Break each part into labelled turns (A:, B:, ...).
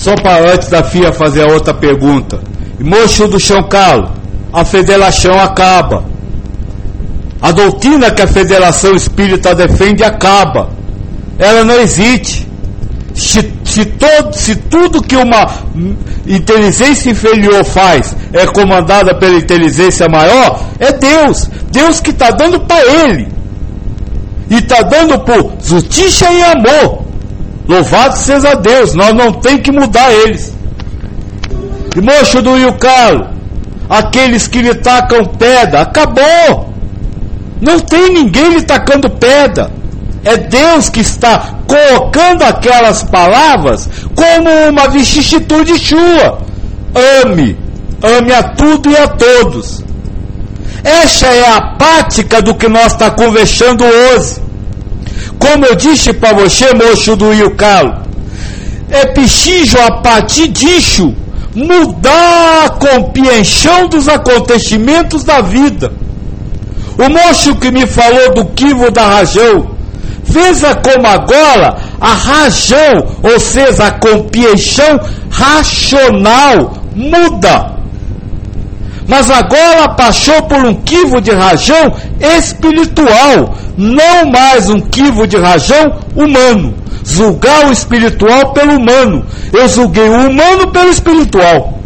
A: Só para antes da FIA fazer a outra pergunta. Mocho do Chão Calo, a federação acaba. A doutrina que a Federação Espírita defende acaba. Ela não existe. Se tudo que uma inteligência inferior faz é comandada pela inteligência maior, é Deus. Deus que está dando para ele. E está dando por justiça e amor. Louvado seja Deus. Nós não temos que mudar eles. E mocho do Rio Calo, aqueles que lhe tacam pedra, acabou. Não tem ninguém lhe tacando pedra. É Deus que está colocando aquelas palavras como uma vicissitude sua. Ame a tudo e a todos. Essa é a prática do que nós está conversando hoje. Como eu disse para você, mocho do Rio Calo, é preciso a partir disso mudar a compreensão dos acontecimentos da vida. O moço que me falou do quivo da rajão, veja como agora a rajão, ou seja, a compreensão racional muda. Mas agora passou por um quivo de rajão espiritual, não mais um quivo de rajão humano. Julgar o espiritual pelo humano. Eu julguei o humano pelo espiritual.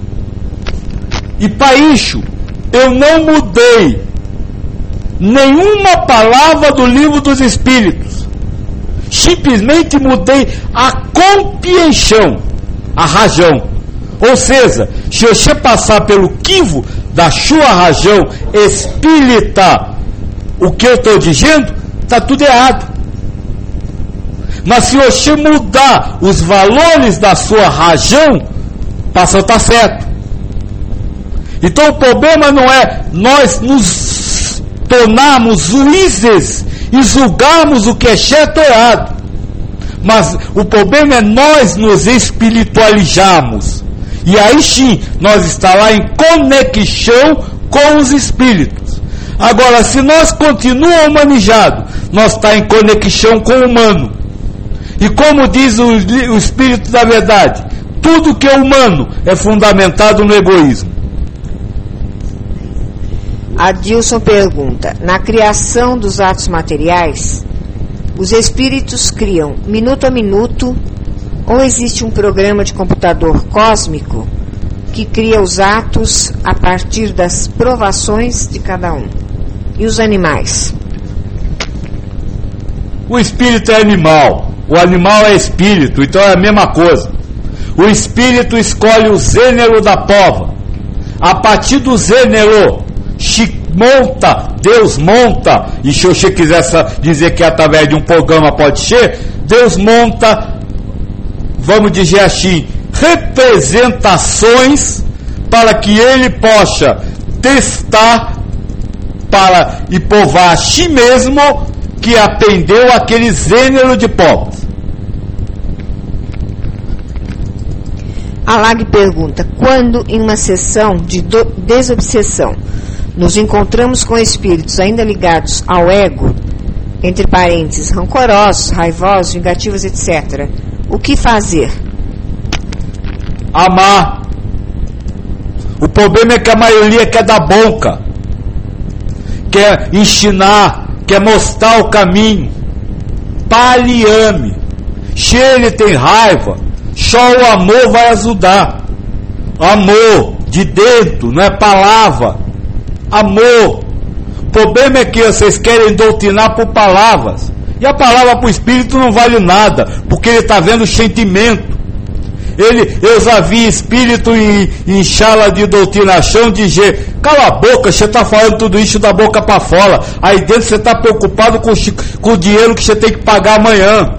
A: E para isso, eu não mudei nenhuma palavra do livro dos Espíritos. Simplesmente mudei a compreensão, a rajão. Ou seja, se você passar pelo quivo da sua rajão espírita, o que eu estou dizendo, está tudo errado. Mas se você mudar os valores da sua rajão, passa a estar certo. Então o problema não é nós nos tornarmos juízes e julgarmos o que é certo ou errado. Mas o problema é nós nos espiritualizarmos. E aí sim, nós está lá em conexão com os espíritos. Agora, se nós continuamos humanizados, nós está em conexão com o humano. E como diz o Espírito da Verdade, tudo que é humano é fundamentado no egoísmo.
B: Adilson pergunta: na criação dos atos materiais, os espíritos criam minuto a minuto, ou existe um programa de computador cósmico que cria os atos a partir das provações de cada um? E os animais?
A: O espírito é animal, o animal é espírito, então é a mesma coisa. O espírito escolhe o gênero da prova. A partir do gênero, Deus monta, e se você quiser dizer que é através de um programa pode ser, Deus monta, vamos dizer assim, representações para que ele possa testar e provar a si mesmo que aprendeu aquele gênero de povos.
B: Alag pergunta: quando em uma sessão de desobsessão nos encontramos com espíritos ainda ligados ao ego, entre parênteses, rancorosos, raivosos, vingativos, etc., o que fazer?
A: Amar. O problema é que a maioria quer dar bronca, quer ensinar, quer mostrar o caminho. Pare e ame. Se ele tem raiva, só o amor vai ajudar. Amor de dentro, não é palavra. Amor. O problema é que vocês querem doutrinar por palavras. E a palavra para o espírito não vale nada, porque ele está vendo sentimento. Eu já vi espírito em sala de doutrinação dizer: cala a boca, você está falando tudo isso da boca para fora. Aí dentro você está preocupado com o dinheiro que você tem que pagar amanhã.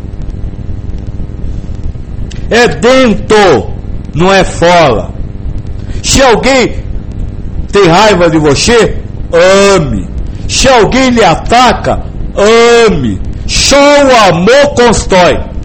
A: É dentro, não é fora. Se alguém tem raiva de você, ame. Se alguém lhe ataca, ame. Só o amor constrói.